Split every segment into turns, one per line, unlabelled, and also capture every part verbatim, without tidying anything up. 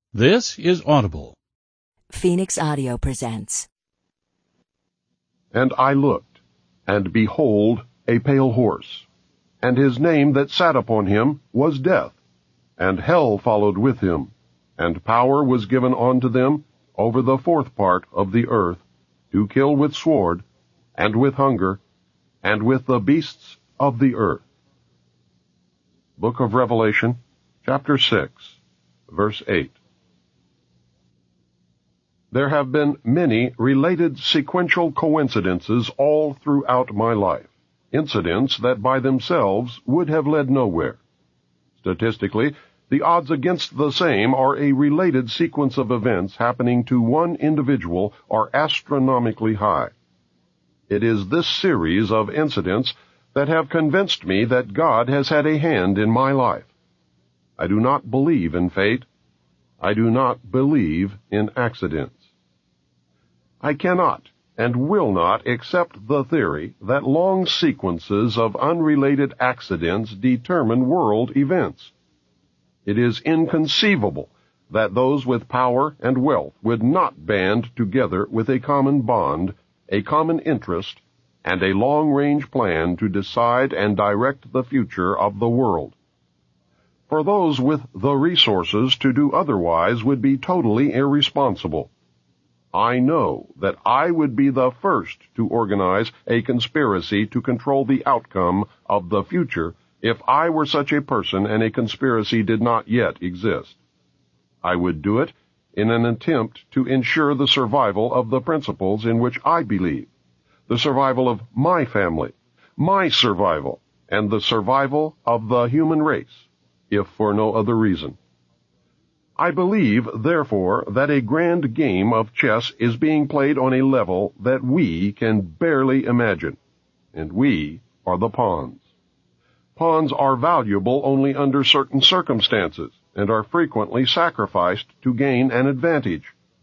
This is Audible.
Phoenix Audio presents.
And I looked, and behold, a pale horse, and his name that sat upon him was Death, and hell followed with him, and power was given unto them over the fourth part of the earth, to kill with sword, and with hunger, and with the beasts of the earth. Book of Revelation, chapter six, verse eight. There have been many related sequential coincidences all throughout my life, incidents that by themselves would have led nowhere. Statistically, the odds against the same or a related sequence of events happening to one individual are astronomically high. It is this series of incidents that have convinced me that God has had a hand in my life. I do not believe in fate. I do not believe in accidents. I cannot and will not accept the theory that long sequences of unrelated accidents determine world events. It is inconceivable that those with power and wealth would not band together with a common bond, a common interest, and a long-range plan to decide and direct the future of the world. For those with the resources to do otherwise would be totally irresponsible. I know that I would be the first to organize a conspiracy to control the outcome of the future if I were such a person and a conspiracy did not yet exist. I would do it in an attempt to ensure the survival of the principles in which I believe, the survival of my family, my survival, and the survival of the human race, if for no other reason. I believe, therefore, that a grand game of chess is being played on a level that we can barely imagine, and we are the pawns. Pawns are valuable only under certain circumstances, and are frequently sacrificed to gain an advantage.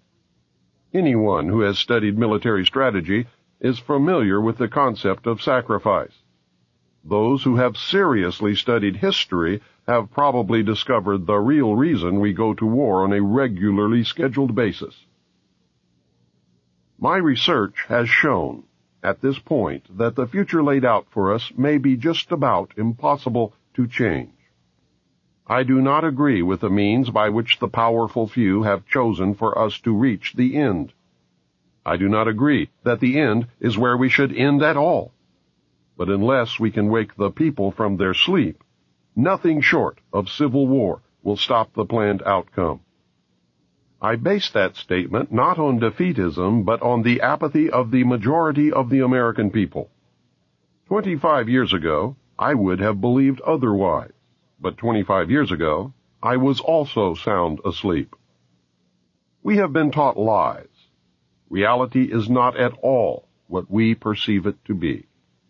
Anyone who has studied military strategy is familiar with the concept of sacrifice. Those who have seriously studied history have probably discovered the real reason we go to war on a regularly scheduled basis. My research has shown, at this point, that the future laid out for us may be just about impossible to change. I do not agree with the means by which the powerful few have chosen for us to reach the end. I do not agree that the end is where we should end at all. But unless we can wake the people from their sleep, nothing short of civil war will stop the planned outcome. I base that statement not on defeatism, but on the apathy of the majority of the American people. Twenty-five years ago, I would have believed otherwise, but twenty-five years ago, I was also sound asleep. We have been taught lies. Reality is not at all what we perceive it to be.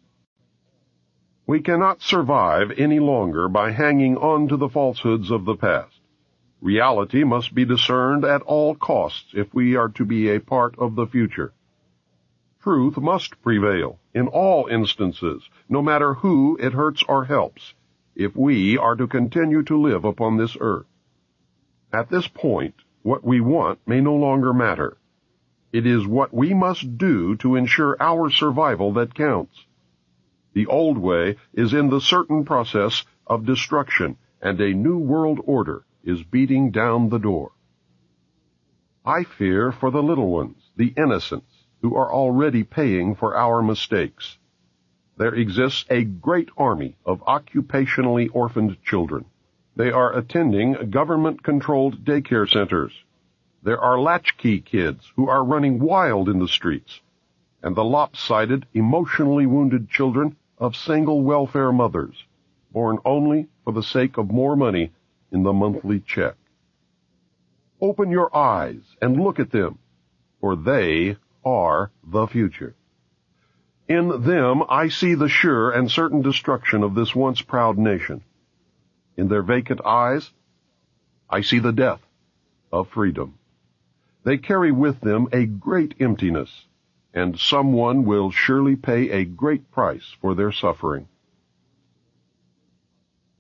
We cannot survive any longer by hanging on to the falsehoods of the past. Reality must be discerned at all costs if we are to be a part of the future. Truth must prevail in all instances, no matter who it hurts or helps, if we are to continue to live upon this earth. At this point, what we want may no longer matter. It is what we must do to ensure our survival that counts. The old way is in the certain process of destruction, and a new world order is beating down the door. I fear for the little ones, the innocents, who are already paying for our mistakes. There exists a great army of occupationally orphaned children. They are attending government-controlled daycare centers. There are latchkey kids who are running wild in the streets, and the lopsided, emotionally wounded children of single welfare mothers, born only for the sake of more money in the monthly check. Open your eyes and look at them, for they are the future. In them I see the sure and certain destruction of this once proud nation. In their vacant eyes, I see the death of freedom. They carry with them a great emptiness, and someone will surely pay a great price for their suffering.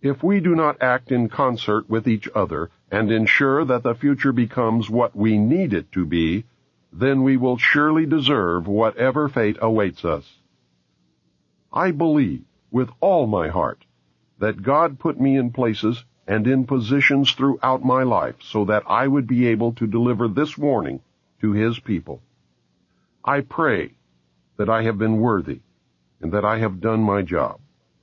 If we do not act in concert with each other and ensure that the future becomes what we need it to be, then we will surely deserve whatever fate awaits us. I believe with all my heart that God put me in places and in positions throughout my life so that I would be able to deliver this warning to His people. I pray that I have been worthy and that I have done my job.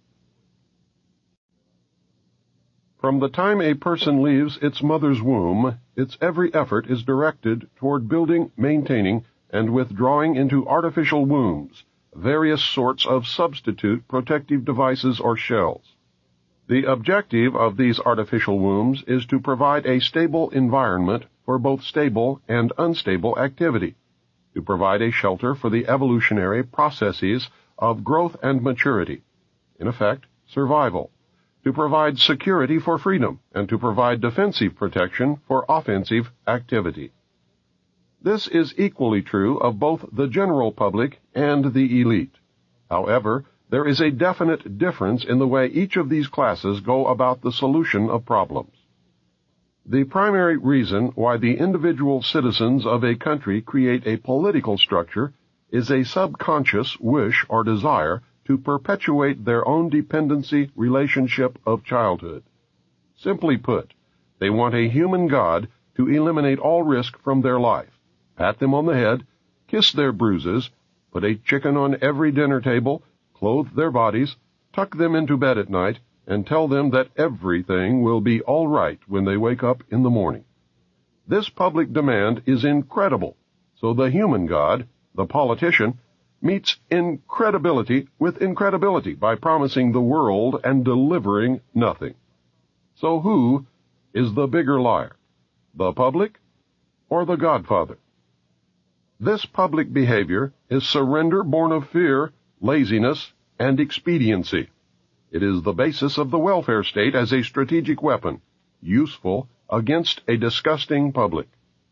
From the time a person leaves its mother's womb, its every effort is directed toward building, maintaining, and withdrawing into artificial wombs various sorts of substitute protective devices or shells. The objective of these artificial wombs is to provide a stable environment for both stable and unstable activity, to provide a shelter for the evolutionary processes of growth and maturity, in effect, survival, to provide security for freedom, and to provide defensive protection for offensive activity. This is equally true of both the general public and the elite. However, there is a definite difference in the way each of these classes go about the solution of problems. The primary reason why the individual citizens of a country create a political structure is a subconscious wish or desire to perpetuate their own dependency relationship of childhood. Simply put, they want a human God to eliminate all risk from their life, pat them on the head, kiss their bruises, put a chicken on every dinner table, clothe their bodies, tuck them into bed at night, and tell them that everything will be all right when they wake up in the morning. This public demand is incredible, so the human God, the politician, meets incredibility with incredibility by promising the world and delivering nothing. So who is the bigger liar, the public or the Godfather? This public behavior is surrender born of fear, laziness, and expediency. It is the basis of the welfare state as a strategic weapon, useful against a disgusting public.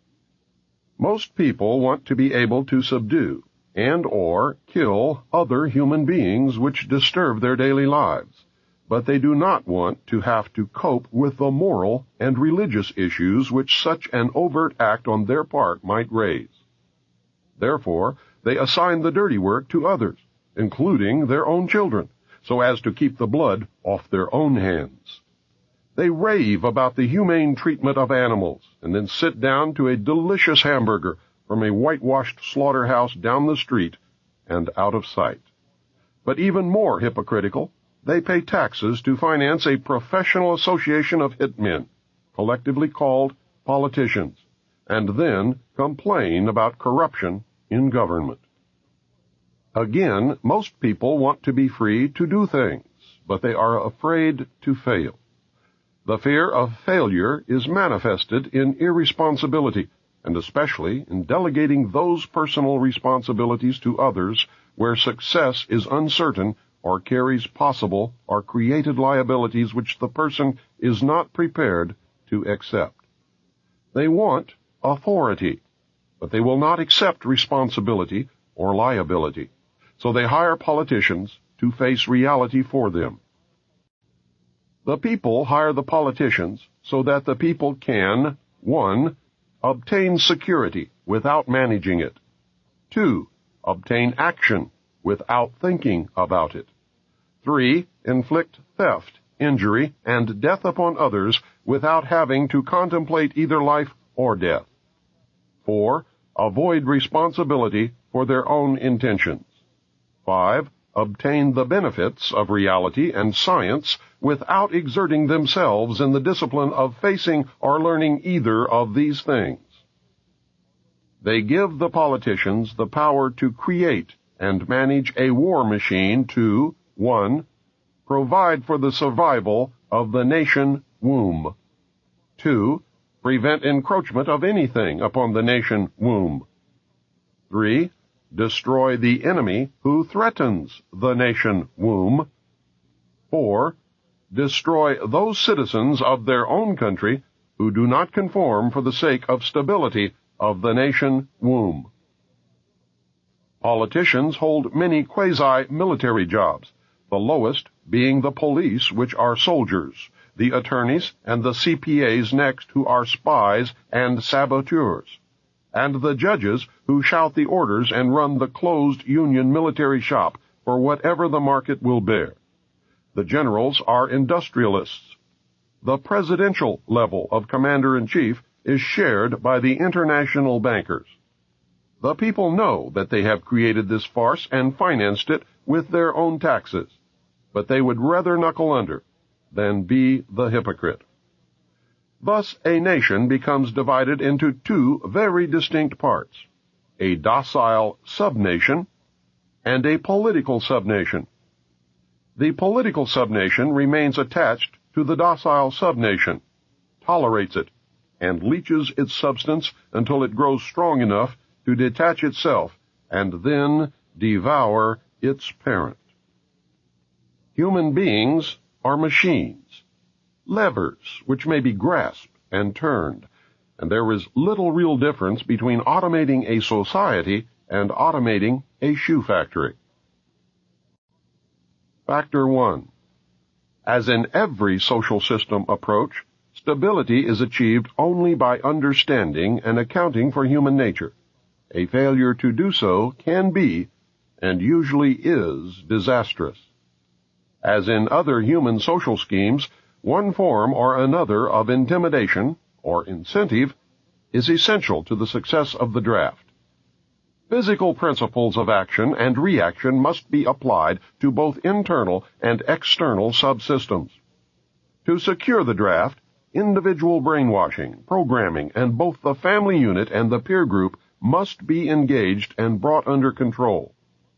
Most people want to be able to subdue and or kill other human beings which disturb their daily lives, but they do not want to have to cope with the moral and religious issues which such an overt act on their part might raise. Therefore, they assign the dirty work to others, including their own children, so as to keep the blood off their own hands. They rave about the humane treatment of animals, and then sit down to a delicious hamburger from a whitewashed slaughterhouse down the street and out of sight. But even more hypocritical, they pay taxes to finance a professional association of hitmen, collectively called politicians, and then complain about corruption in government. Again, most people want to be free to do things, but they are afraid to fail. The fear of failure is manifested in irresponsibility, and especially in delegating those personal responsibilities to others where success is uncertain or carries possible or created liabilities which the person is not prepared to accept. They want authority, but they will not accept responsibility or liability, so they hire politicians to face reality for them. The people hire the politicians so that the people can, one, obtain security without managing it. Two, obtain action without thinking about it. Three, inflict theft, injury, and death upon others without having to contemplate either life or death. Four, avoid responsibility for their own intentions. Five, obtain the benefits of reality and science without exerting themselves in the discipline of facing or learning either of these things. They give the politicians the power to create and manage a war machine to, one, provide for the survival of the nation womb. Two, prevent encroachment of anything upon the nation womb. Three, destroy the enemy who threatens the nation womb. Four, destroy those citizens of their own country who do not conform for the sake of stability of the nation womb. Politicians hold many quasi-military jobs, the lowest being the police, which are soldiers, the attorneys and the C P As next, who are spies and saboteurs, and the judges, who shout the orders and run the closed Union military shop for whatever the market will bear. The generals are industrialists. The presidential level of commander-in-chief is shared by the international bankers. The people know that they have created this farce and financed it with their own taxes, but they would rather knuckle under than be the hypocrite. Thus, a nation becomes divided into two very distinct parts, a docile subnation and a political subnation. The political subnation remains attached to the docile subnation, tolerates it, and leeches its substance until it grows strong enough to detach itself and then devour its parent. Human beings are machines, levers which may be grasped and turned, and there is little real difference between automating a society and automating a shoe factory. Factor one. As in every social system approach, stability is achieved only by understanding and accounting for human nature. A failure to do so can be, and usually is, disastrous. As in other human social schemes, one form or another of intimidation, or incentive, is essential to the success of the draft. Physical principles of action and reaction must be applied to both internal and external subsystems. To secure the draft, individual brainwashing, programming, and both the family unit and the peer group must be engaged and brought under control.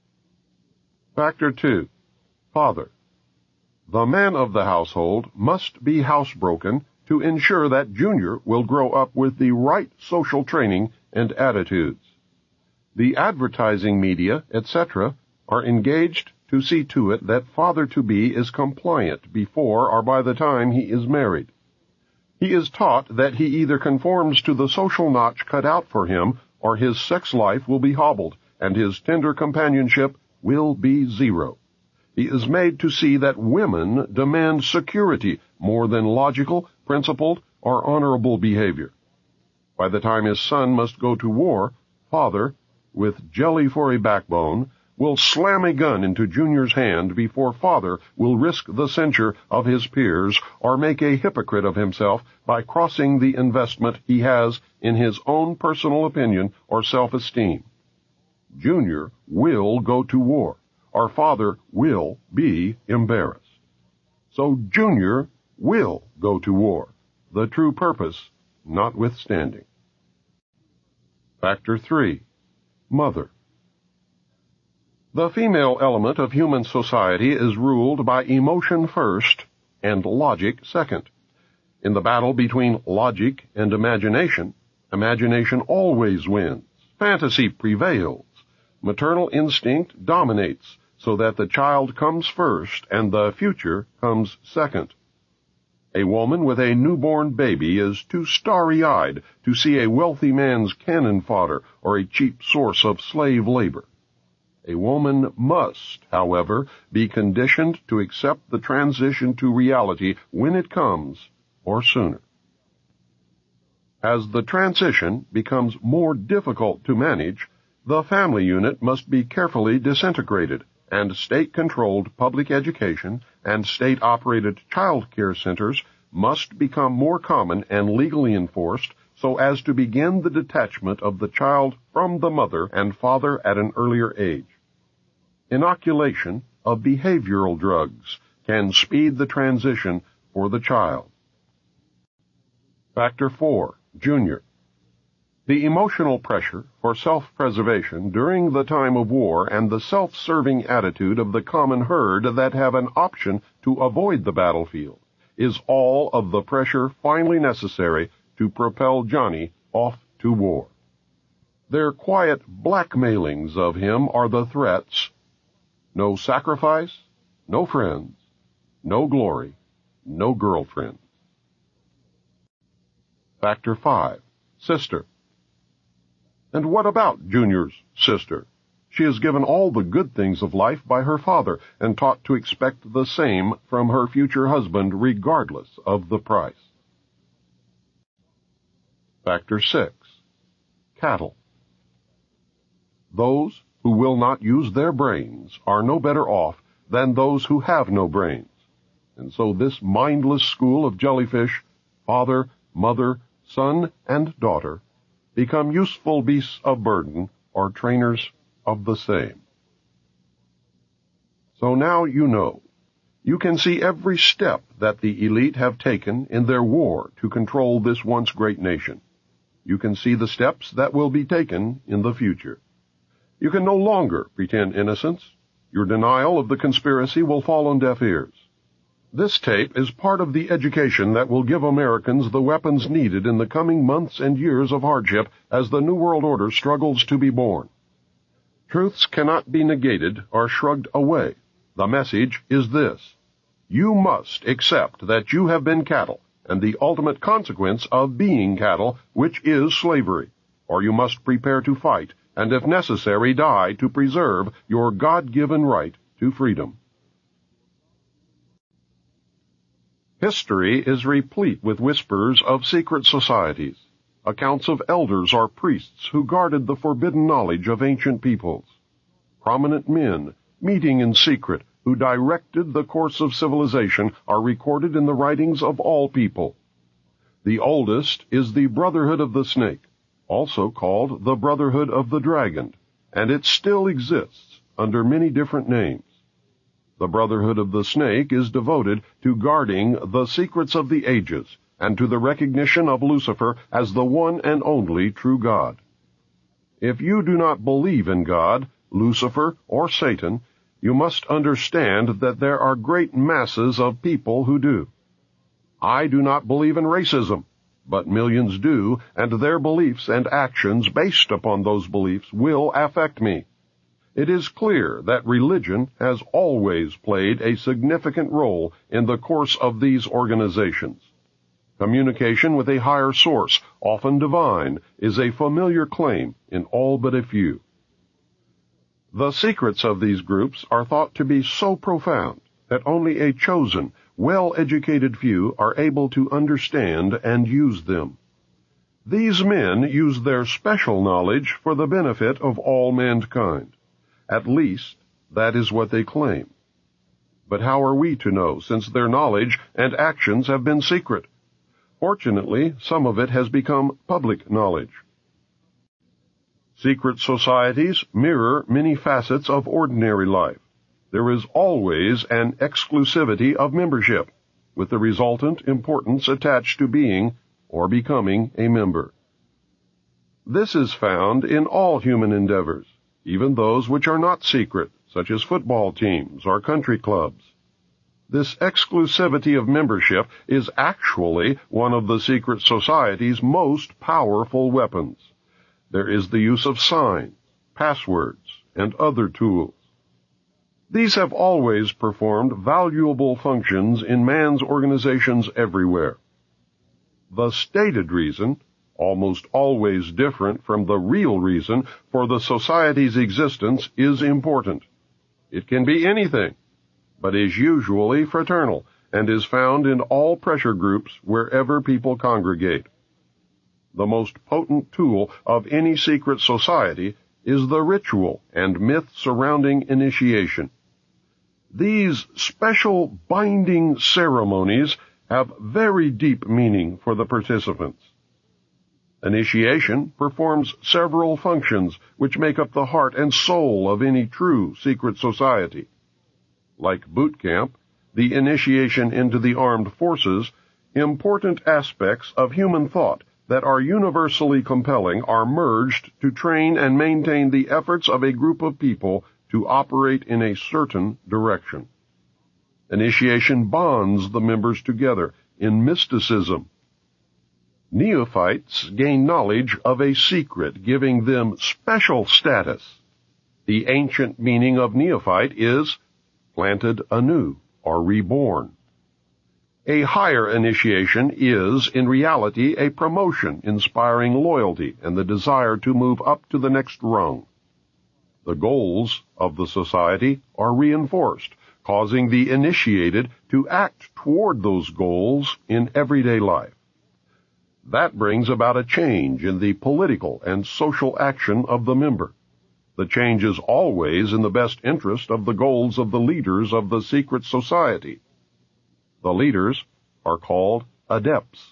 Factor two. Father. The man of the household must be housebroken to ensure that Junior will grow up with the right social training and attitudes. The advertising media, et cetera, are engaged to see to it that father-to-be is compliant before or by the time he is married. He is taught that he either conforms to the social notch cut out for him, or his sex life will be hobbled, and his tender companionship will be zero. He is made to see that women demand security more than logical, principled, or honorable behavior. By the time his son must go to war, father, with jelly for a backbone, will slam a gun into Junior's hand before father will risk the censure of his peers or make a hypocrite of himself by crossing the investment he has in his own personal opinion or self-esteem. Junior will go to war, or father will be embarrassed. So Junior will go to war, the true purpose notwithstanding. Factor three. Mother. The female element of human society is ruled by emotion first and logic second. In the battle between logic and imagination, imagination always wins. Fantasy prevails. Maternal instinct dominates, so that the child comes first and the future comes second. A woman with a newborn baby is too starry-eyed to see a wealthy man's cannon fodder or a cheap source of slave labor. A woman must, however, be conditioned to accept the transition to reality when it comes, or sooner. As the transition becomes more difficult to manage, the family unit must be carefully disintegrated, and state-controlled public education and state-operated child care centers must become more common and legally enforced so as to begin the detachment of the child from the mother and father at an earlier age. Inoculation of behavioral drugs can speed the transition for the child. Factor four. Junior. The emotional pressure for self-preservation during the time of war and the self-serving attitude of the common herd that have an option to avoid the battlefield is all of the pressure finally necessary to propel Johnny off to war. Their quiet blackmailings of him are the threats: no sacrifice, no friends, no glory, no girlfriend. Factor five. Sister. And what about Junior's sister? She is given all the good things of life by her father and taught to expect the same from her future husband regardless of the price. Factor six. Cattle. Those who will not use their brains are no better off than those who have no brains. And so this mindless school of jellyfish, father, mother, son, and daughter, become useful beasts of burden or trainers of the same. So now you know. You can see every step that the elite have taken in their war to control this once great nation. You can see the steps that will be taken in the future. You can no longer pretend innocence. Your denial of the conspiracy will fall on deaf ears. This tape is part of the education that will give Americans the weapons needed in the coming months and years of hardship as the New World Order struggles to be born. Truths cannot be negated or shrugged away. The message is this: you must accept that you have been cattle, and the ultimate consequence of being cattle, which is slavery, or you must prepare to fight, and if necessary die to preserve your God-given right to freedom. History is replete with whispers of secret societies, accounts of elders or priests who guarded the forbidden knowledge of ancient peoples, prominent men meeting in secret who directed the course of civilization are recorded in the writings of all people. The oldest is the Brotherhood of the Snake, also called the Brotherhood of the Dragon, and it still exists under many different names. The Brotherhood of the Snake is devoted to guarding the secrets of the ages and to the recognition of Lucifer as the one and only true God. If you do not believe in God, Lucifer, or Satan, you must understand that there are great masses of people who do. I do not believe in racism, but millions do, and their beliefs and actions based upon those beliefs will affect me. It is clear that religion has always played a significant role in the course of these organizations. Communication with a higher source, often divine, is a familiar claim in all but a few. The secrets of these groups are thought to be so profound that only a chosen, well-educated few are able to understand and use them. These men use their special knowledge for the benefit of all mankind. At least, that is what they claim. But how are we to know, since their knowledge and actions have been secret? Fortunately, some of it has become public knowledge. Secret societies mirror many facets of ordinary life. There is always an exclusivity of membership, with the resultant importance attached to being or becoming a member. This is found in all human endeavors, even those which are not secret, such as football teams or country clubs. This exclusivity of membership is actually one of the secret society's most powerful weapons. There is the use of signs, passwords, and other tools. These have always performed valuable functions in man's organizations everywhere. The stated reason, almost always different from the real reason for the society's existence, is important. It can be anything, but is usually fraternal and is found in all pressure groups wherever people congregate. The most potent tool of any secret society is the ritual and myth surrounding initiation. These special binding ceremonies have very deep meaning for the participants. Initiation performs several functions which make up the heart and soul of any true secret society. Like boot camp, the initiation into the armed forces, important aspects of human thought that are universally compelling are merged to train and maintain the efforts of a group of people to operate in a certain direction. Initiation bonds the members together in mysticism. Neophytes gain knowledge of a secret, giving them special status. The ancient meaning of neophyte is planted anew or reborn. A higher initiation is, in reality, a promotion inspiring loyalty and the desire to move up to the next rung. The goals of the society are reinforced, causing the initiated to act toward those goals in everyday life. That brings about a change in the political and social action of the member. The change is always in the best interest of the goals of the leaders of the secret society. The leaders are called adepts.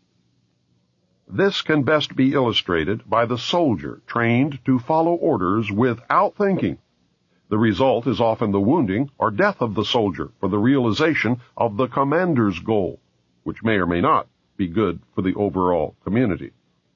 This can best be illustrated by the soldier trained to follow orders without thinking. The result is often the wounding or death of the soldier for the realization of the commander's goal, which may or may not be good for the overall community.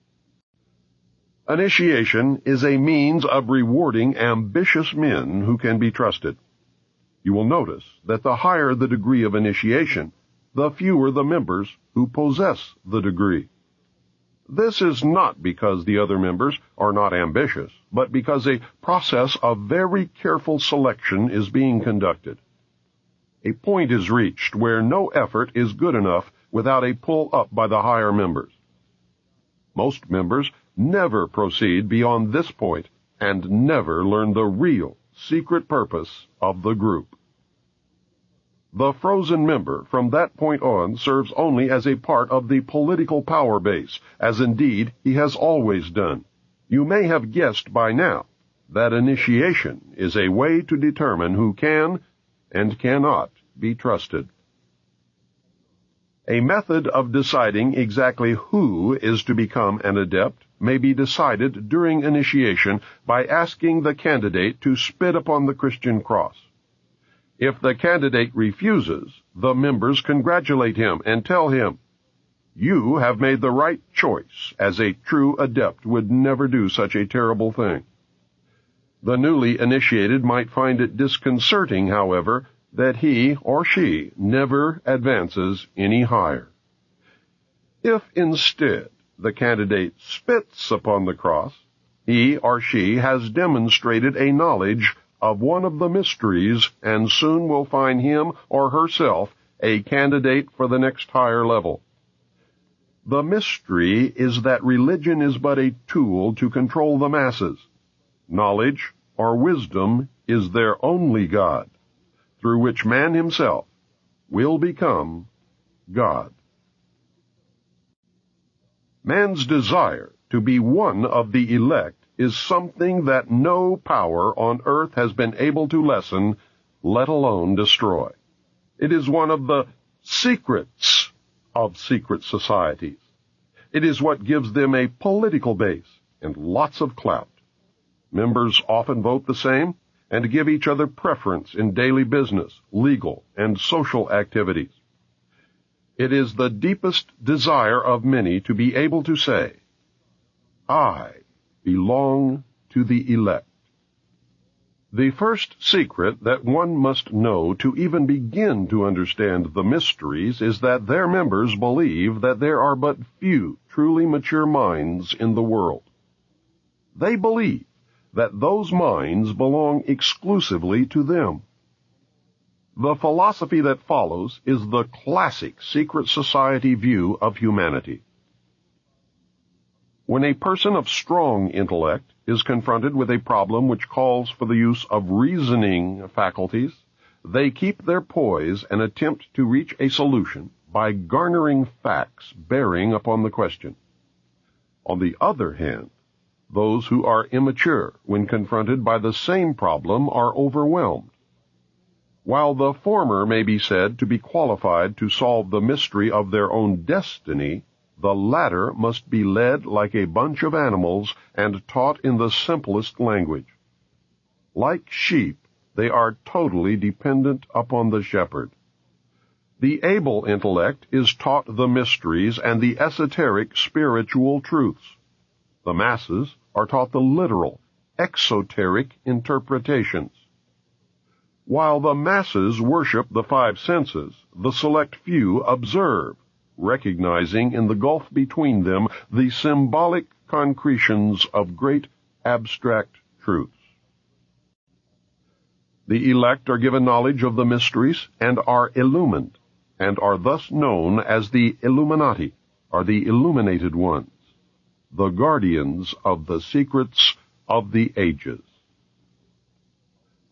Initiation is a means of rewarding ambitious men who can be trusted. You will notice that the higher the degree of initiation, the fewer the members who possess the degree. This is not because the other members are not ambitious, but because a process of very careful selection is being conducted. A point is reached where no effort is good enough without a pull up by the higher members. Most members never proceed beyond this point and never learn the real, secret purpose of the group. The frozen member from that point on serves only as a part of the political power base, as indeed he has always done. You may have guessed by now that initiation is a way to determine who can and cannot be trusted. A method of deciding exactly who is to become an adept may be decided during initiation by asking the candidate to spit upon the Christian cross. If the candidate refuses, the members congratulate him and tell him, "You have made the right choice, as a true adept would never do such a terrible thing." The newly initiated might find it disconcerting, however, that he or she never advances any higher. If instead the candidate spits upon the cross, he or she has demonstrated a knowledge of one of the mysteries and soon will find him or herself a candidate for the next higher level. The mystery is that religion is but a tool to control the masses. Knowledge or wisdom is their only God, through which man himself will become God. Man's desire to be one of the elect is something that no power on earth has been able to lessen, let alone destroy. It is one of the secrets of secret societies. It is what gives them a political base and lots of clout. Members often vote the same and give each other preference in daily business, legal, and social activities. It is the deepest desire of many to be able to say, "I belong to the elect." The first secret that one must know to even begin to understand the mysteries is that their members believe that there are but few truly mature minds in the world. They believe that those minds belong exclusively to them. The philosophy that follows is the classic secret society view of humanity. When a person of strong intellect is confronted with a problem which calls for the use of reasoning faculties, they keep their poise and attempt to reach a solution by garnering facts bearing upon the question. On the other hand, those who are immature when confronted by the same problem are overwhelmed. While the former may be said to be qualified to solve the mystery of their own destiny, the latter must be led like a bunch of animals and taught in the simplest language. Like sheep, they are totally dependent upon the shepherd. The able intellect is taught the mysteries and the esoteric spiritual truths. The masses are taught the literal, exoteric interpretations. While the masses worship the five senses, the select few observe, recognizing in the gulf between them the symbolic concretions of great abstract truths. The elect are given knowledge of the mysteries and are illumined, and are thus known as the Illuminati, or the illuminated ones, the guardians of the secrets of the ages.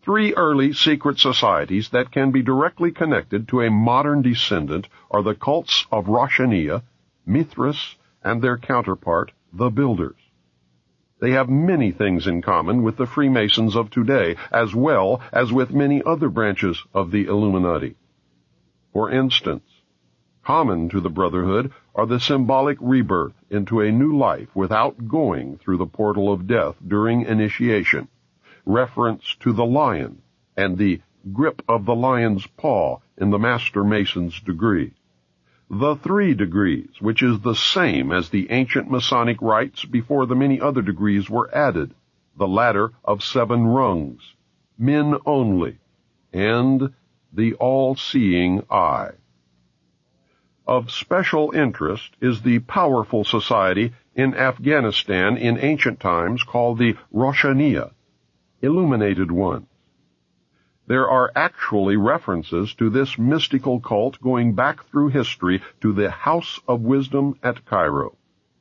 Three early secret societies that can be directly connected to a modern descendant are the cults of Roshaniya, Mithras, and their counterpart, the Builders. They have many things in common with the Freemasons of today, as well as with many other branches of the Illuminati. For instance, common to the Brotherhood are the symbolic rebirth into a new life without going through the portal of death during initiation, reference to the lion, and the grip of the lion's paw in the Master Mason's degree. The three degrees, which is the same as the ancient Masonic rites before the many other degrees were added, the ladder of seven rungs, men only, and the all-seeing eye. Of special interest is the powerful society in Afghanistan in ancient times called the Roshaniya, Illuminated Ones. There are actually references to this mystical cult going back through history to the House of Wisdom at Cairo.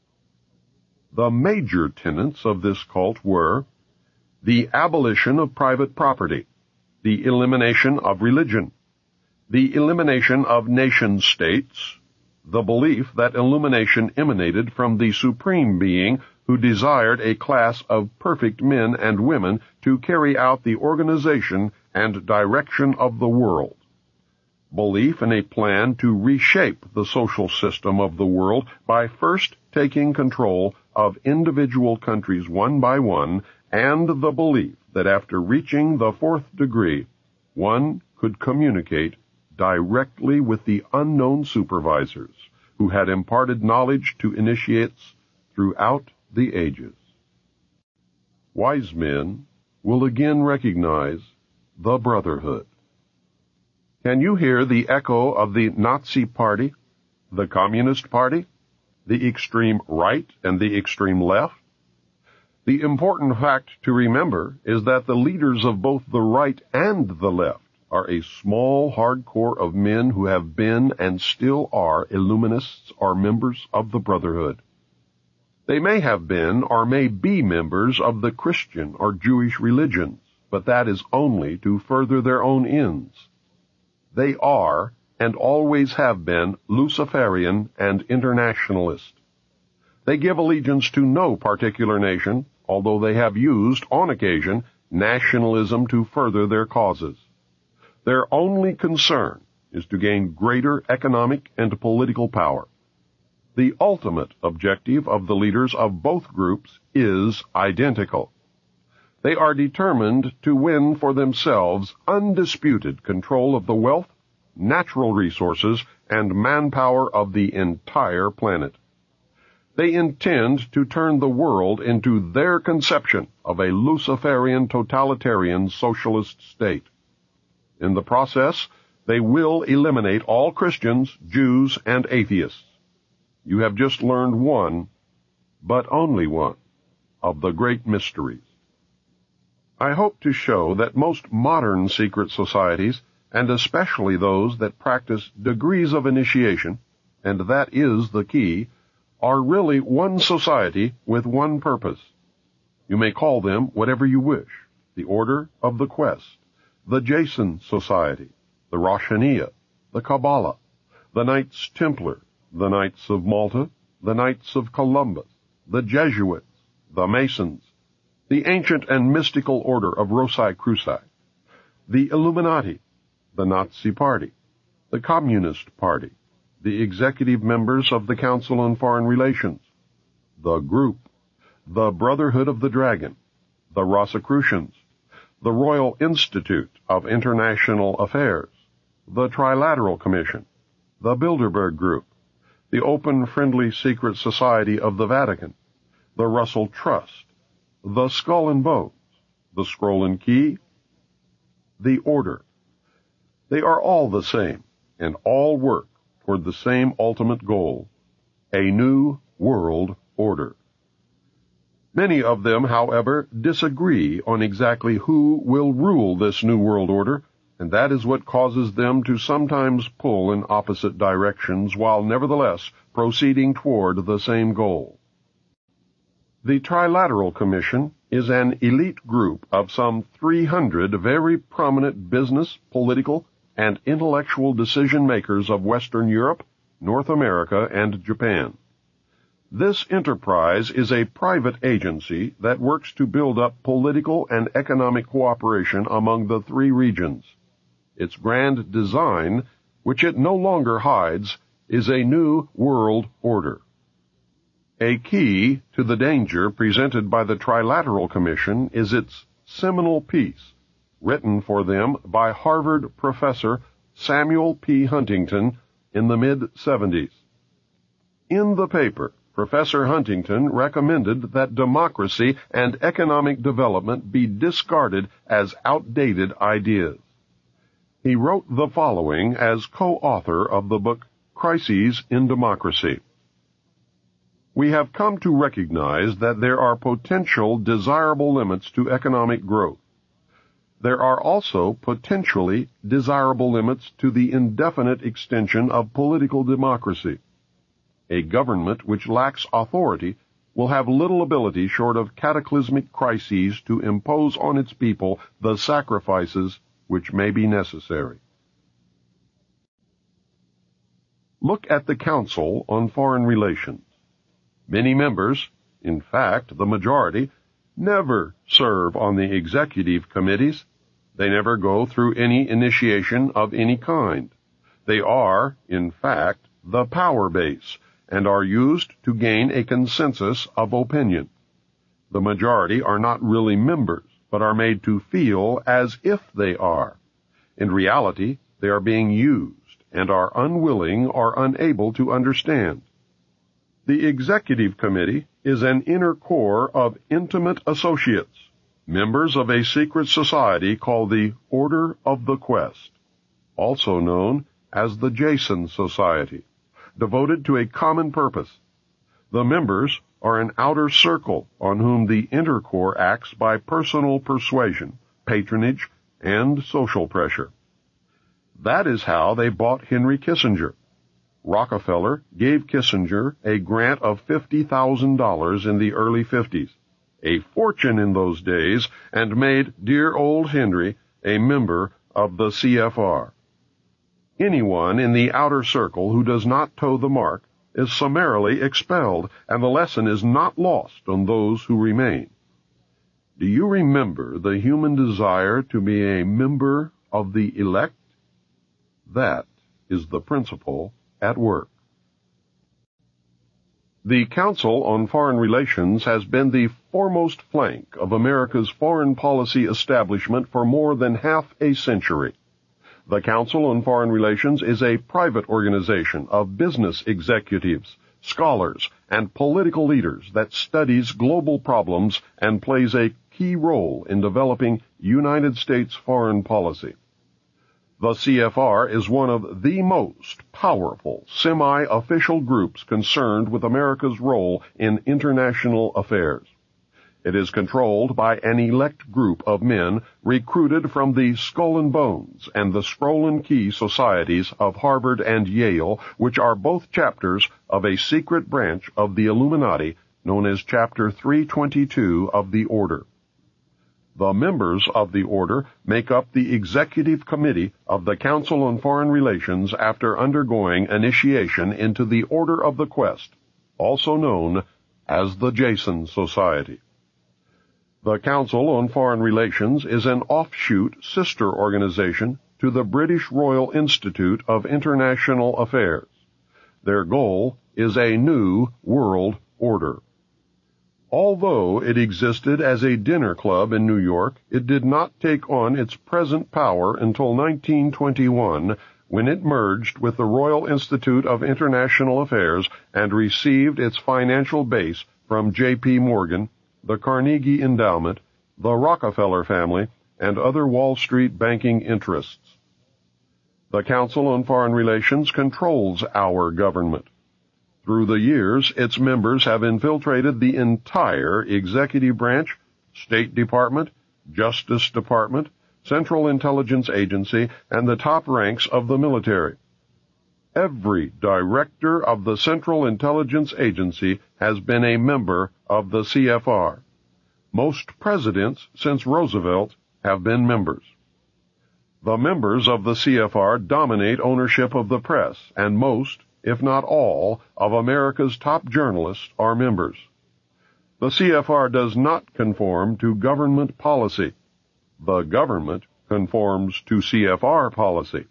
The major tenets of this cult were the abolition of private property, the elimination of religion, the elimination of nation-states, the belief that illumination emanated from the Supreme Being who desired a class of perfect men and women to carry out the organization and direction of the world, belief in a plan to reshape the social system of the world by first taking control of individual countries one by one, and the belief that after reaching the fourth degree, one could communicate directly with the unknown supervisors who had imparted knowledge to initiates throughout the ages. Wise men will again recognize the Brotherhood. Can you hear the echo of the Nazi Party, the Communist Party, the extreme right and the extreme left? The important fact to remember is that the leaders of both the right and the left are a small hard core of men who have been and still are Illuminists or members of the Brotherhood. They may have been or may be members of the Christian or Jewish religions, but that is only to further their own ends. They are, and always have been, Luciferian and internationalist. They give allegiance to no particular nation, although they have used, on occasion, nationalism to further their causes. Their only concern is to gain greater economic and political power. The ultimate objective of the leaders of both groups is identical. They are determined to win for themselves undisputed control of the wealth, natural resources, and manpower of the entire planet. They intend to turn the world into their conception of a Luciferian totalitarian socialist state. In the process, they will eliminate all Christians, Jews, and atheists. You have just learned one, but only one, of the great mysteries. I hope to show that most modern secret societies, and especially those that practice degrees of initiation, and that is the key, are really one society with one purpose. You may call them whatever you wish: the Order of the Quest, the Jason Society, the Roshaniya, the Kabbalah, the Knights Templar, the Knights of Malta, the Knights of Columbus, the Jesuits, the Masons, the ancient and mystical order of Rosicruci, the Illuminati, the Nazi Party, the Communist Party, the executive members of the Council on Foreign Relations, the Group, the Brotherhood of the Dragon, the Rosicrucians, the Royal Institute of International Affairs, the Trilateral Commission, the Bilderberg Group, the Open Friendly Secret Society of the Vatican, the Russell Trust, the Skull and Bones, the Scroll and Key, the Order. They are all the same, and all work toward the same ultimate goal: a new world order. Many of them, however, disagree on exactly who will rule this new world order, and that is what causes them to sometimes pull in opposite directions while nevertheless proceeding toward the same goal. The Trilateral Commission is an elite group of some three hundred very prominent business, political, and intellectual decision-makers of Western Europe, North America, and Japan. This enterprise is a private agency that works to build up political and economic cooperation among the three regions. Its grand design, which it no longer hides, is a new world order. A key to the danger presented by the Trilateral Commission is its seminal piece, written for them by Harvard professor Samuel P. Huntington in the mid-seventies. In the paper, Professor Huntington recommended that democracy and economic development be discarded as outdated ideas. He wrote the following as co-author of the book Crises in Democracy. We have come to recognize that there are potential desirable limits to economic growth. There are also potentially desirable limits to the indefinite extension of political democracy. A government which lacks authority will have little ability short of cataclysmic crises to impose on its people the sacrifices which may be necessary. Look at the Council on Foreign Relations. Many members, in fact the majority, never serve on the executive committees. They never go through any initiation of any kind. They are, in fact, the power base, and are used to gain a consensus of opinion. The majority are not really members, but are made to feel as if they are. In reality, they are being used, and are unwilling or unable to understand. The Executive Committee is an inner core of intimate associates, members of a secret society called the Order of the Quest, also known as the Jason Society, devoted to a common purpose. The members are an outer circle on whom the inner core acts by personal persuasion, patronage, and social pressure. That is how they bought Henry Kissinger. Rockefeller gave Kissinger a grant of fifty thousand dollars in the early fifties, a fortune in those days, and made dear old Henry a member of the C F R. Anyone in the outer circle who does not toe the mark is summarily expelled, and the lesson is not lost on those who remain. Do you remember the human desire to be a member of the elect? That is the principle at work. The Council on Foreign Relations has been the foremost flank of America's foreign policy establishment for more than half a century. The Council on Foreign Relations is a private organization of business executives, scholars, and political leaders that studies global problems and plays a key role in developing United States foreign policy. The C F R is one of the most powerful semi-official groups concerned with America's role in international affairs. It is controlled by an elect group of men recruited from the Skull and Bones and the Scroll and Key societies of Harvard and Yale, which are both chapters of a secret branch of the Illuminati known as Chapter three twenty-two of the Order. The members of the Order make up the Executive Committee of the Council on Foreign Relations after undergoing initiation into the Order of the Quest, also known as the Jason Society. The Council on Foreign Relations is an offshoot sister organization to the British Royal Institute of International Affairs. Their goal is a new world order. Although it existed as a dinner club in New York, it did not take on its present power until nineteen twenty-one, when it merged with the Royal Institute of International Affairs and received its financial base from J P Morgan, the Carnegie Endowment, the Rockefeller family, and other Wall Street banking interests. The Council on Foreign Relations controls our government. Through the years, its members have infiltrated the entire executive branch, State Department, Justice Department, Central Intelligence Agency, and the top ranks of the military. Every director of the Central Intelligence Agency has been a member of the C F R. Most presidents since Roosevelt have been members. The members of the C F R dominate ownership of the press, and most, if not all, of America's top journalists are members. The C F R does not conform to government policy. The government conforms to C F R policy.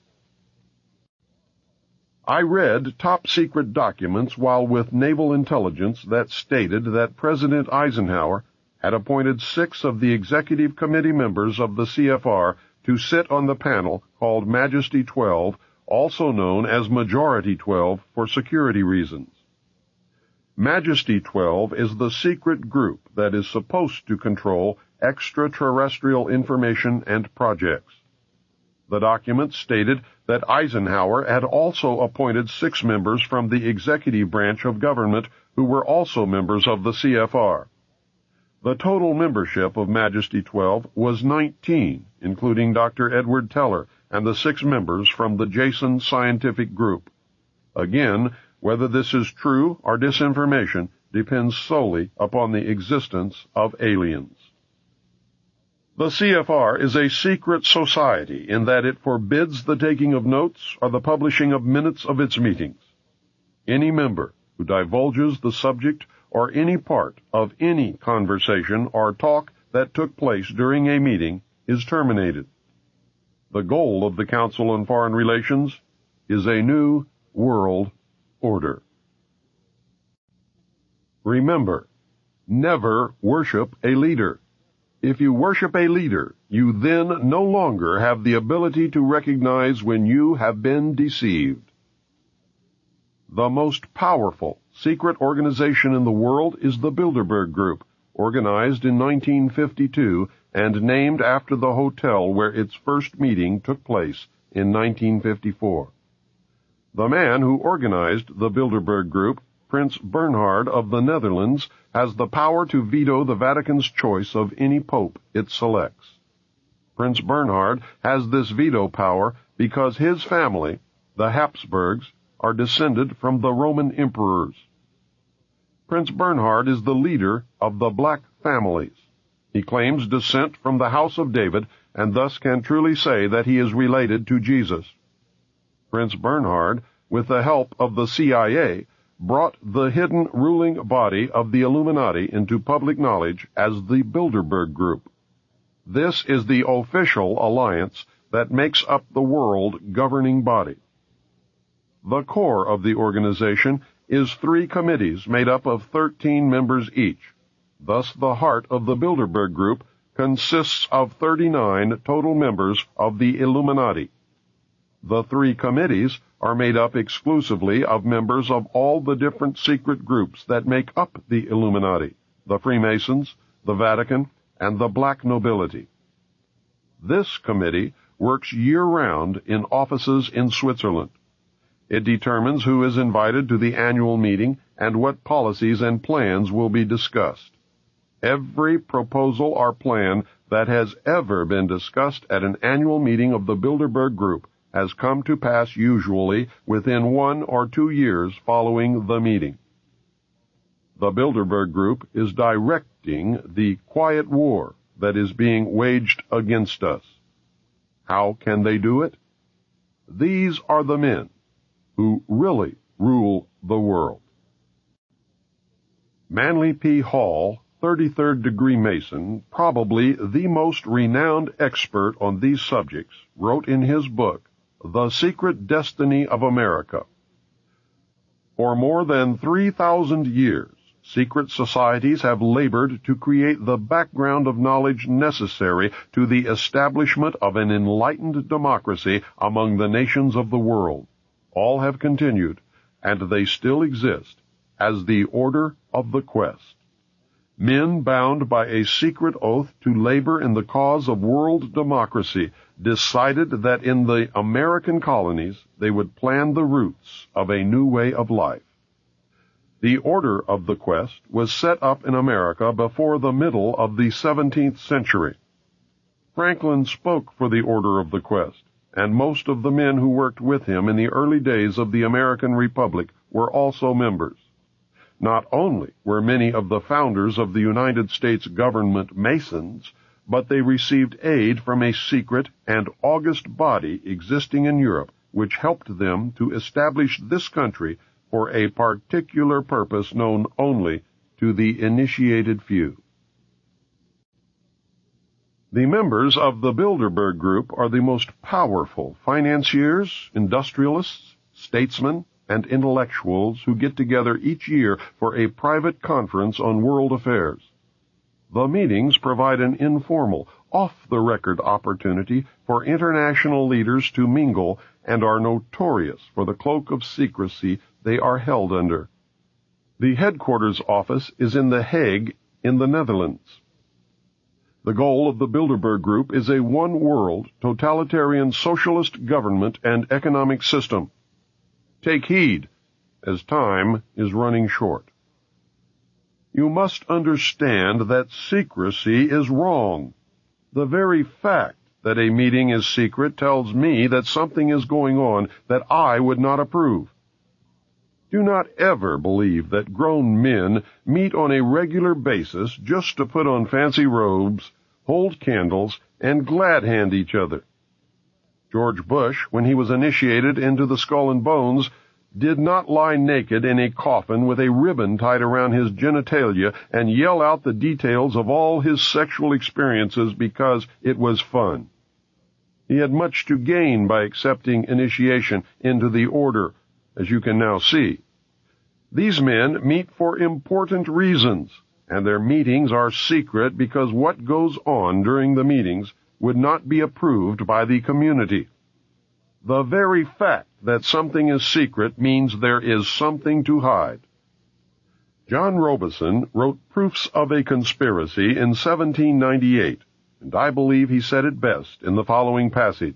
I read top-secret documents while with Naval Intelligence that stated that President Eisenhower had appointed six of the executive committee members of the C F R to sit on the panel called Majesty twelve, also known as Majority twelve for security reasons. Majesty twelve is the secret group that is supposed to control extraterrestrial information and projects. The document stated that Eisenhower had also appointed six members from the executive branch of government who were also members of the C F R. The total membership of Majesty twelve was nineteen, including Doctor Edward Teller and the six members from the Jason Scientific Group. Again, whether this is true or disinformation depends solely upon the existence of aliens. The C F R is a secret society in that it forbids the taking of notes or the publishing of minutes of its meetings. Any member who divulges the subject or any part of any conversation or talk that took place during a meeting is terminated. The goal of the Council on Foreign Relations is a new world order. Remember, never worship a leader. If you worship a leader, you then no longer have the ability to recognize when you have been deceived. The most powerful secret organization in the world is the Bilderberg Group, organized in nineteen fifty-two and named after the hotel where its first meeting took place in nineteen fifty-four. The man who organized the Bilderberg Group, Prince Bernhard of the Netherlands, has the power to veto the Vatican's choice of any pope it selects. Prince Bernhard has this veto power because his family, the Habsburgs, are descended from the Roman emperors. Prince Bernhard is the leader of the black families. He claims descent from the house of David and thus can truly say that he is related to Jesus. Prince Bernhard, with the help of the C I A, brought the hidden ruling body of the Illuminati into public knowledge as the Bilderberg Group. This is the official alliance that makes up the world governing body. The core of the organization is three committees made up of thirteen members each. Thus, the heart of the Bilderberg Group consists of thirty-nine total members of the Illuminati. The three committees are made up exclusively of members of all the different secret groups that make up the Illuminati, the Freemasons, the Vatican, and the black nobility. This committee works year-round in offices in Switzerland. It determines who is invited to the annual meeting and what policies and plans will be discussed. Every proposal or plan that has ever been discussed at an annual meeting of the Bilderberg Group has come to pass usually within one or two years following the meeting. The Bilderberg Group is directing the quiet war that is being waged against us. How can they do it? These are the men who really rule the world. Manly P. Hall, thirty-third degree Mason, probably the most renowned expert on these subjects, wrote in his book, The Secret Destiny of America. For more than three thousand years, secret societies have labored to create the background of knowledge necessary to the establishment of an enlightened democracy among the nations of the world. All have continued, and they still exist, as the Order of the Quest. Men bound by a secret oath to labor in the cause of world democracy decided that in the American colonies they would plan the roots of a new way of life. The Order of the Quest was set up in America before the middle of the seventeenth century. Franklin spoke for the Order of the Quest, and most of the men who worked with him in the early days of the American Republic were also members. Not only were many of the founders of the United States government Masons, but they received aid from a secret and august body existing in Europe, which helped them to establish this country for a particular purpose known only to the initiated few. The members of the Bilderberg Group are the most powerful financiers, industrialists, statesmen, and intellectuals who get together each year for a private conference on world affairs. The meetings provide an informal, off-the-record opportunity for international leaders to mingle and are notorious for the cloak of secrecy they are held under. The headquarters office is in The Hague in the Netherlands. The goal of the Bilderberg Group is a one-world, totalitarian socialist government and economic system. Take heed, as time is running short. You must understand that secrecy is wrong. The very fact that a meeting is secret tells me that something is going on that I would not approve. Do not ever believe that grown men meet on a regular basis just to put on fancy robes, hold candles, and glad-hand each other. George Bush, when he was initiated into the Skull and Bones, did not lie naked in a coffin with a ribbon tied around his genitalia and yell out the details of all his sexual experiences because it was fun. He had much to gain by accepting initiation into the order, as you can now see. These men meet for important reasons, and their meetings are secret because what goes on during the meetings would not be approved by the community. The very fact that something is secret means there is something to hide. John Robison wrote Proofs of a Conspiracy in seventeen ninety-eight, and I believe he said it best in the following passage.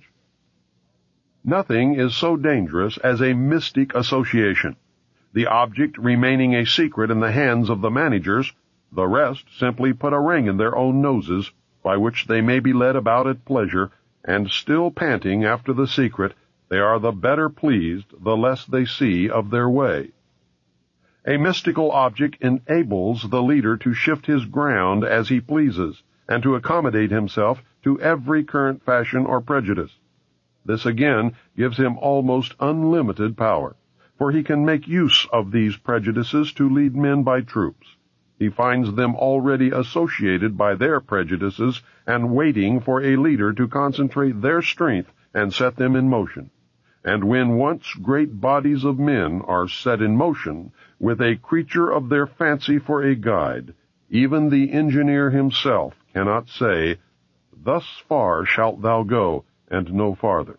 Nothing is so dangerous as a mystic association. The object remaining a secret in the hands of the managers, the rest simply put a ring in their own noses, by which they may be led about at pleasure, and still panting after the secret, they are the better pleased the less they see of their way. A mystical object enables the leader to shift his ground as he pleases, and to accommodate himself to every current fashion or prejudice. This again gives him almost unlimited power, for he can make use of these prejudices to lead men by troops. He finds them already associated by their prejudices and waiting for a leader to concentrate their strength and set them in motion. And when once great bodies of men are set in motion, with a creature of their fancy for a guide, even the engineer himself cannot say, "Thus far shalt thou go, and no farther."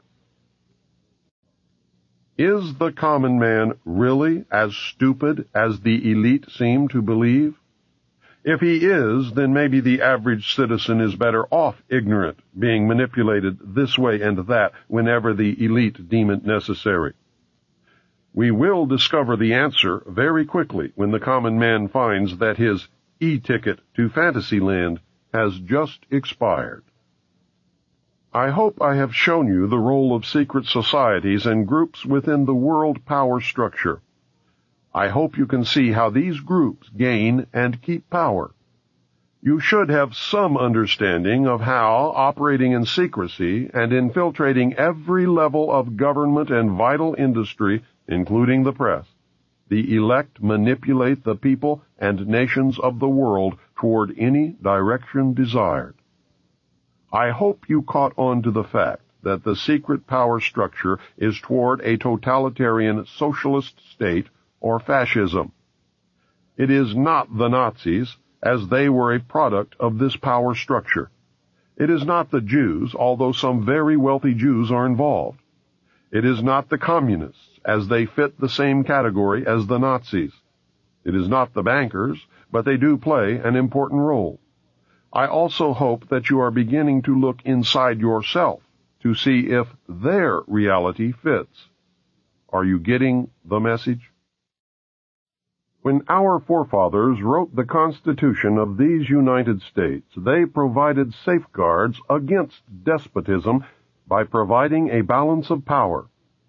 Is the common man really as stupid as the elite seem to believe? If he is, then maybe the average citizen is better off ignorant, being manipulated this way and that whenever the elite deem it necessary. We will discover the answer very quickly when the common man finds that his e-ticket to Fantasyland has just expired. I hope I have shown you the role of secret societies and groups within the world power structure. I hope you can see how these groups gain and keep power. You should have some understanding of how, operating in secrecy and infiltrating every level of government and vital industry, including the press, the elect manipulate the people and nations of the world toward any direction desired. I hope you caught on to the fact that the secret power structure is toward a totalitarian socialist state or fascism. It is not the Nazis, as they were a product of this power structure. It is not the Jews, although some very wealthy Jews are involved. It is not the communists, as they fit the same category as the Nazis. It is not the bankers, but they do play an important role. I also hope that you are beginning to look inside yourself to see if their reality fits. Are you getting the message? When our forefathers wrote the Constitution of these United States, they provided safeguards against despotism by providing a balance of power.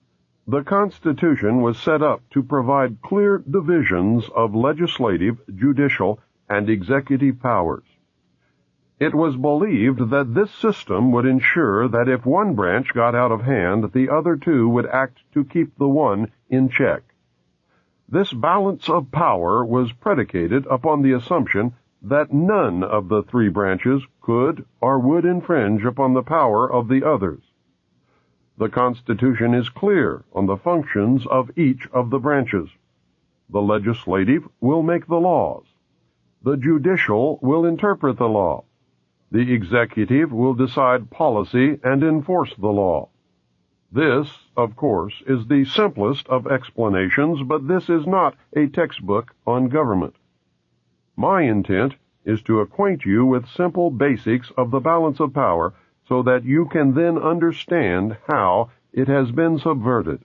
The Constitution was set up to provide clear divisions of legislative, judicial, and executive powers. It was believed that this system would ensure that if one branch got out of hand, the other two would act to keep the one in check. This balance of power was predicated upon the assumption that none of the three branches could or would infringe upon the power of the others. The Constitution is clear on the functions of each of the branches. The legislative will make the laws. The judicial will interpret the law. The executive will decide policy and enforce the law. This, of course, is the simplest of explanations, but this is not a textbook on government. My intent is to acquaint you with simple basics of the balance of power so that you can then understand how it has been subverted.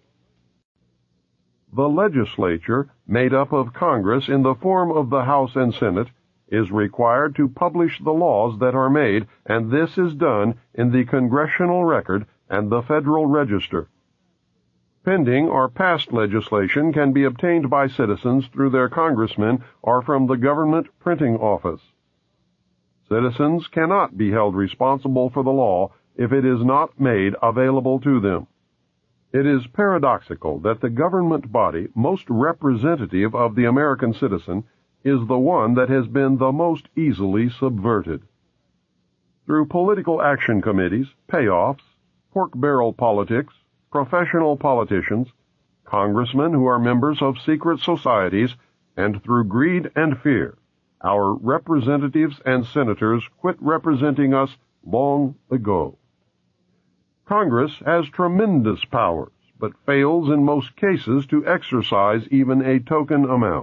The legislature, made up of Congress in the form of the House and Senate, is required to publish the laws that are made, and this is done in the Congressional Record and the Federal Register. Pending or passed legislation can be obtained by citizens through their congressmen or from the government printing office. Citizens cannot be held responsible for the law if it is not made available to them. It is paradoxical that the government body most representative of the American citizen is the one that has been the most easily subverted. Through political action committees, payoffs, pork barrel politics, professional politicians, congressmen who are members of secret societies, and through greed and fear, our representatives and senators quit representing us long ago. Congress has tremendous powers, but fails in most cases to exercise even a token amount.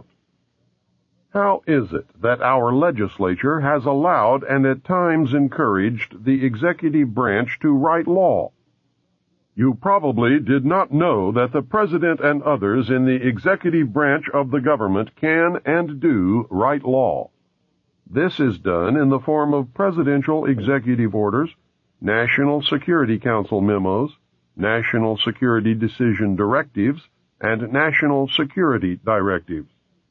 How is it that our legislature has allowed and at times encouraged the executive branch to write law? You probably did not know that the President and others in the executive branch of the government can and do write law. This is done in the form of presidential executive orders, National Security Council memos, National Security Decision directives, and National Security directives.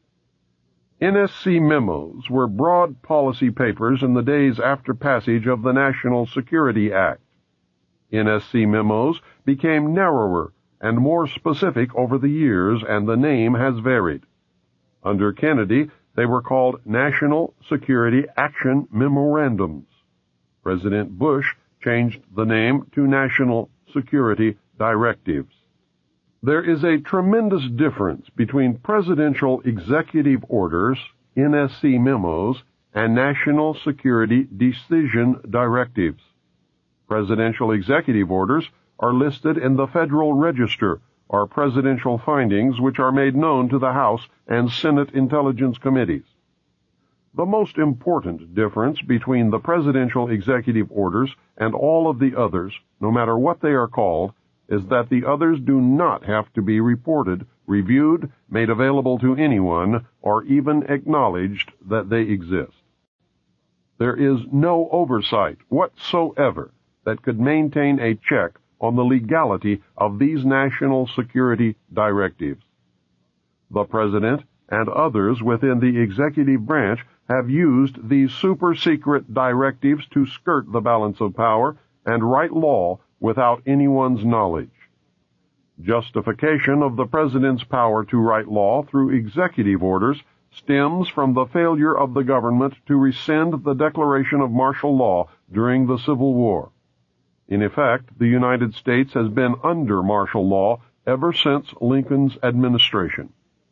N S C memos were broad policy papers in the days after passage of the National Security Act. N S C memos became narrower and more specific over the years, and the name has varied. Under Kennedy, they were called National Security Action Memorandums. President Bush changed the name to National Security Directives. There is a tremendous difference between presidential executive orders, N S C memos, and National Security Decision directives. Presidential executive orders are listed in the Federal Register, or presidential findings which are made known to the House and Senate Intelligence Committees. The most important difference between the presidential executive orders and all of the others, no matter what they are called, is that the others do not have to be reported, reviewed, made available to anyone, or even acknowledged that they exist. There is no oversight whatsoever that could maintain a check on the legality of these national security directives. The President and others within the executive branch have used these super-secret directives to skirt the balance of power and write law without anyone's knowledge. Justification of the President's power to write law through executive orders stems from the failure of the government to rescind the declaration of martial law during the Civil War. In effect, the United States has been under martial law ever since Lincoln's administration.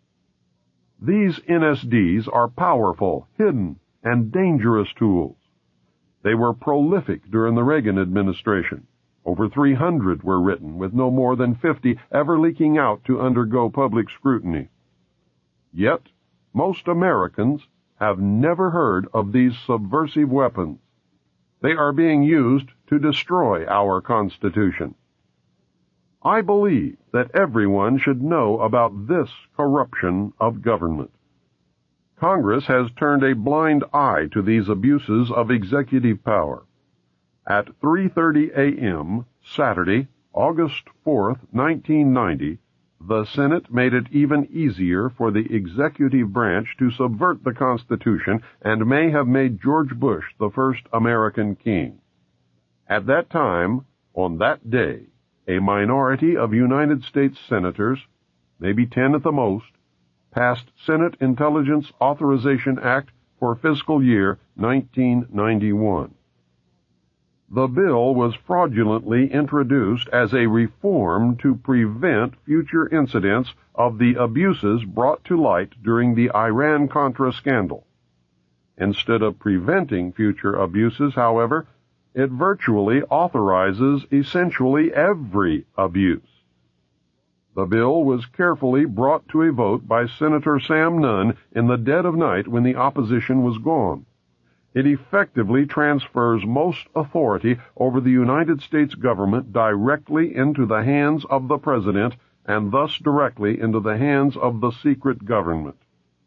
These N S Ds are powerful, hidden, and dangerous tools. They were prolific during the Reagan administration. Over three hundred were written, with no more than fifty ever leaking out to undergo public scrutiny. Yet, most Americans have never heard of these subversive weapons. They are being used to destroy our Constitution. I believe that everyone should know about this corruption of government. Congress has turned a blind eye to these abuses of executive power. At three thirty a.m. Saturday, August fourth, nineteen ninety, the Senate made it even easier for the executive branch to subvert the Constitution and may have made George Bush the first American king. At that time, on that day, a minority of United States senators, maybe ten at the most, passed Senate Intelligence Authorization Act for fiscal year nineteen ninety-one. The bill was fraudulently introduced as a reform to prevent future incidents of the abuses brought to light during the Iran-Contra scandal. Instead of preventing future abuses, however, it virtually authorizes essentially every abuse. The bill was carefully brought to a vote by Senator Sam Nunn in the dead of night when the opposition was gone. It effectively transfers most authority over the United States government directly into the hands of the President and thus directly into the hands of the secret government.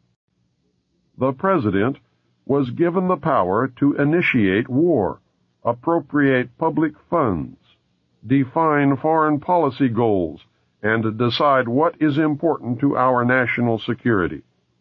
The President was given the power to initiate war, appropriate public funds, define foreign policy goals, and decide what is important to our national security.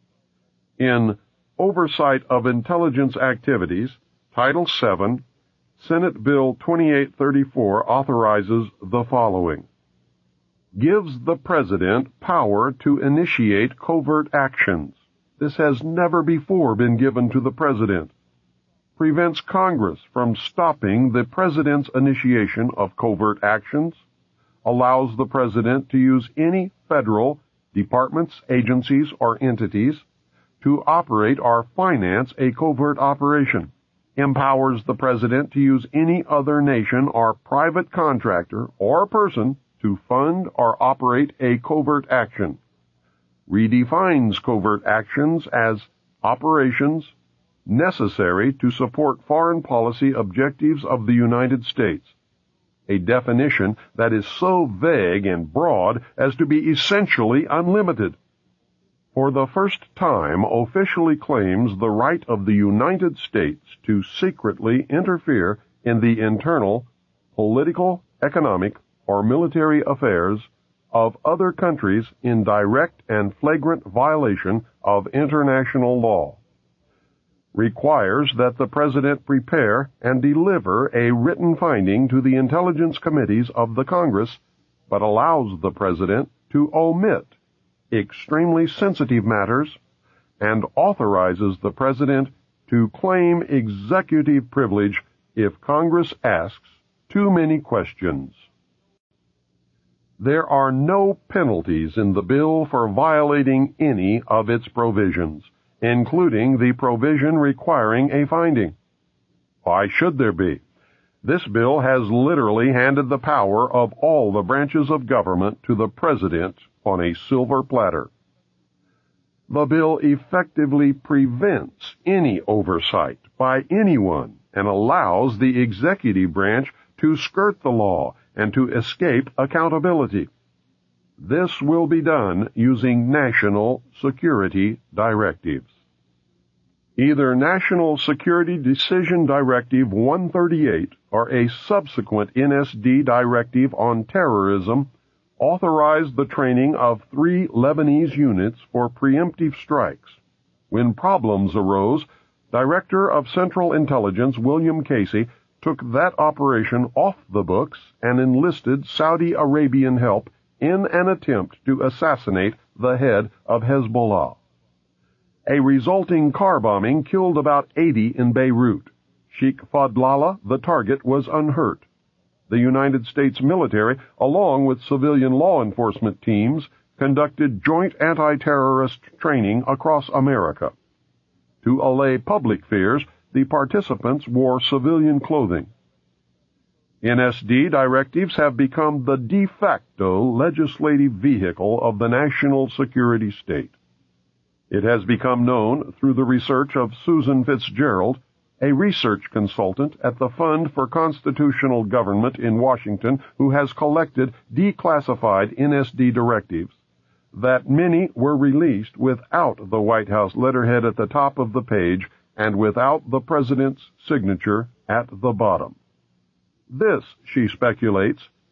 In Oversight of Intelligence Activities, Title seven, Senate Bill twenty-eight thirty-four authorizes the following. Gives the President power to initiate covert actions. This has never before been given to the President. Prevents Congress from stopping the President's initiation of covert actions. Allows the President to use any federal departments, agencies, or entities to operate or finance a covert operation, empowers the President to use any other nation or private contractor or person to fund or operate a covert action, redefines covert actions as operations necessary to support foreign policy objectives of the United States, a definition that is so vague and broad as to be essentially unlimited. For the first time officially claims the right of the United States to secretly interfere in the internal, political, economic, or military affairs of other countries in direct and flagrant violation of international law. Requires that the President prepare and deliver a written finding to the intelligence committees of the Congress, but allows the President to omit extremely sensitive matters, and authorizes the President to claim executive privilege if Congress asks too many questions. There are no penalties in the bill for violating any of its provisions, including the provision requiring a finding. Why should there be? This bill has literally handed the power of all the branches of government to the President on a silver platter. The bill effectively prevents any oversight by anyone and allows the executive branch to skirt the law and to escape accountability. This will be done using national security directives. Either National Security Decision Directive one thirty-eight or a subsequent N S D directive on terrorism authorized the training of three Lebanese units for preemptive strikes. When problems arose, Director of Central Intelligence William Casey took that operation off the books and enlisted Saudi Arabian help in an attempt to assassinate the head of Hezbollah. A resulting car bombing killed about eighty in Beirut. Sheikh Fadlallah, the target, was unhurt. The United States military, along with civilian law enforcement teams, conducted joint anti-terrorist training across America. To allay public fears, the participants wore civilian clothing. N S D directives have become the de facto legislative vehicle of the national security state. It has become known through the research of Susan Fitzgerald, a research consultant at the Fund for Constitutional Government in Washington, who has collected declassified N S D directives, that many were released without the White House letterhead at the top of the page and without the President's signature at the bottom. This, she speculates,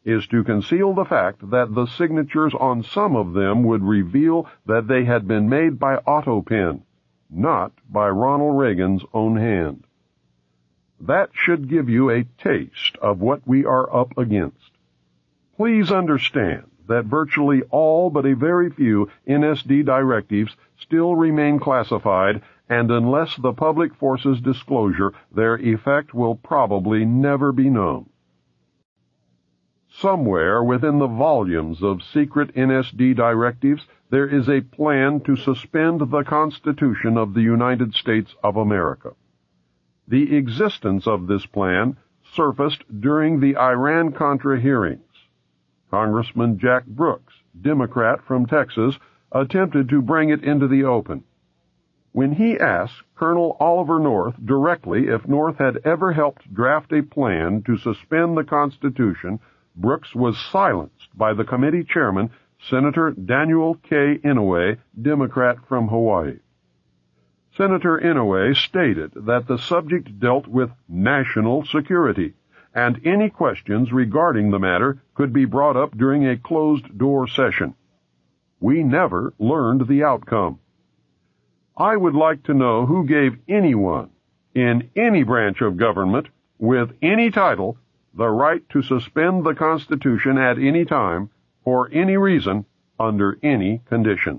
is to conceal the fact that the signatures on some of them would reveal that they had been made by AutoPen, not by Ronald Reagan's own hand. That should give you a taste of what we are up against. Please understand that virtually all but a very few N S D directives still remain classified, and unless the public forces disclosure, their effect will probably never be known. Somewhere within the volumes of secret N S D directives, there is a plan to suspend the Constitution of the United States of America. The existence of this plan surfaced during the Iran-Contra hearings. Congressman Jack Brooks, Democrat from Texas, attempted to bring it into the open. When he asked Colonel Oliver North directly if North had ever helped draft a plan to suspend the Constitution, Brooks was silenced by the committee chairman, Senator Daniel K. Inouye, Democrat from Hawaii. Senator Inouye stated that the subject dealt with national security, and any questions regarding the matter could be brought up during a closed-door session. We never learned the outcome. I would like to know who gave anyone in any branch of government with any title the right to suspend the Constitution at any time, for any reason, under any conditions.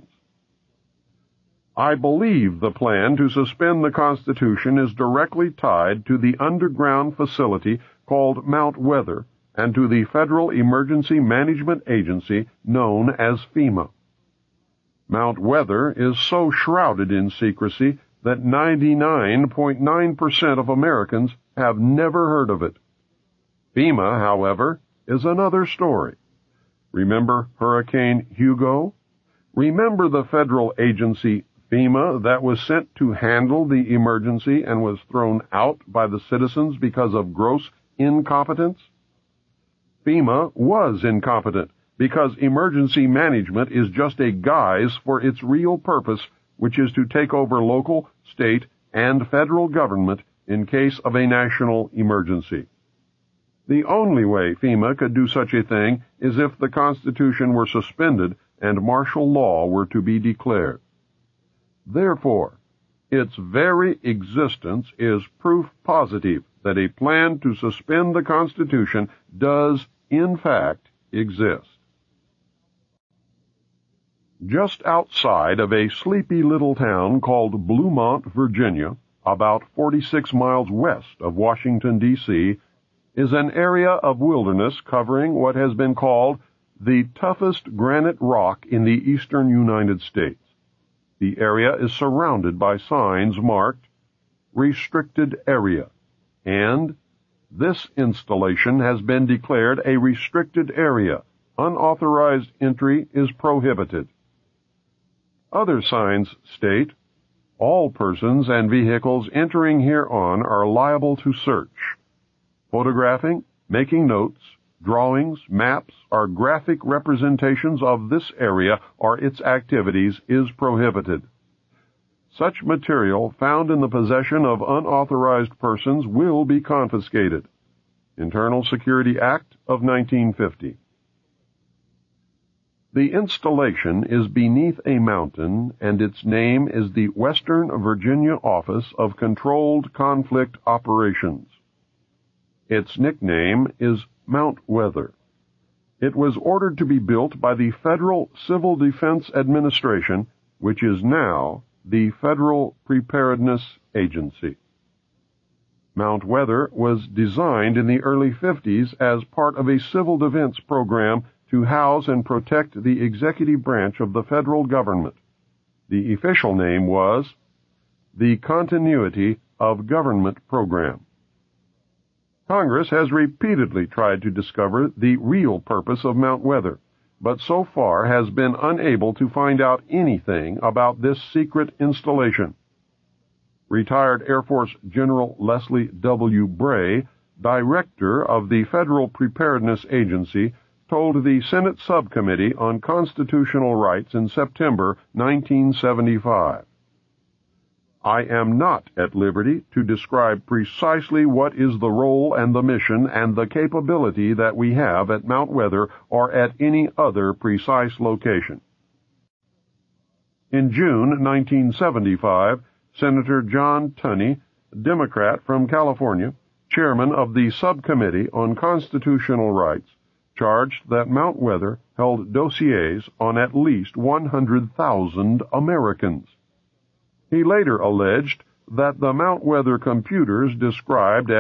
I believe the plan to suspend the Constitution is directly tied to the underground facility called Mount Weather and to the Federal Emergency Management Agency known as FEMA. Mount Weather is so shrouded in secrecy that ninety-nine point nine percent of Americans have never heard of it. FEMA, however, is another story. Remember Hurricane Hugo? Remember the federal agency FEMA that was sent to handle the emergency and was thrown out by the citizens because of gross incompetence? FEMA was incompetent because emergency management is just a guise for its real purpose, which is to take over local, state, and federal government in case of a national emergency. The only way FEMA could do such a thing is if the Constitution were suspended and martial law were to be declared. Therefore, its very existence is proof positive that a plan to suspend the Constitution does, in fact, exist. Just outside of a sleepy little town called Bluemont, Virginia, about forty-six miles west of Washington, D C, is an area of wilderness covering what has been called the toughest granite rock in the eastern United States. The area is surrounded by signs marked Restricted Area, and this installation has been declared a restricted area. Unauthorized entry is prohibited. Other signs state, all persons and vehicles entering hereon are liable to search. Photographing, making notes, drawings, maps, or graphic representations of this area or its activities is prohibited. Such material found in the possession of unauthorized persons will be confiscated. Internal Security Act of nineteen fifty. The installation is beneath a mountain, and its name is the Western Virginia Office of Controlled Conflict Operations. Its nickname is Mount Weather. It was ordered to be built by the Federal Civil Defense Administration, which is now the Federal Preparedness Agency. Mount Weather was designed in the early fifties as part of a civil defense program to house and protect the executive branch of the federal government. The official name was the Continuity of Government Program. Congress has repeatedly tried to discover the real purpose of Mount Weather, but so far has been unable to find out anything about this secret installation. Retired Air Force General Leslie W. Bray, director of the Federal Preparedness Agency, told the Senate Subcommittee on Constitutional Rights in September nineteen seventy-five, I am not at liberty to describe precisely what is the role and the mission and the capability that we have at Mount Weather or at any other precise location. In June nineteen seventy-five, Senator John Tunney, Democrat from California, chairman of the Subcommittee on Constitutional Rights, charged that Mount Weather held dossiers on at least one hundred thousand Americans. He later alleged that the Mount Weather computers described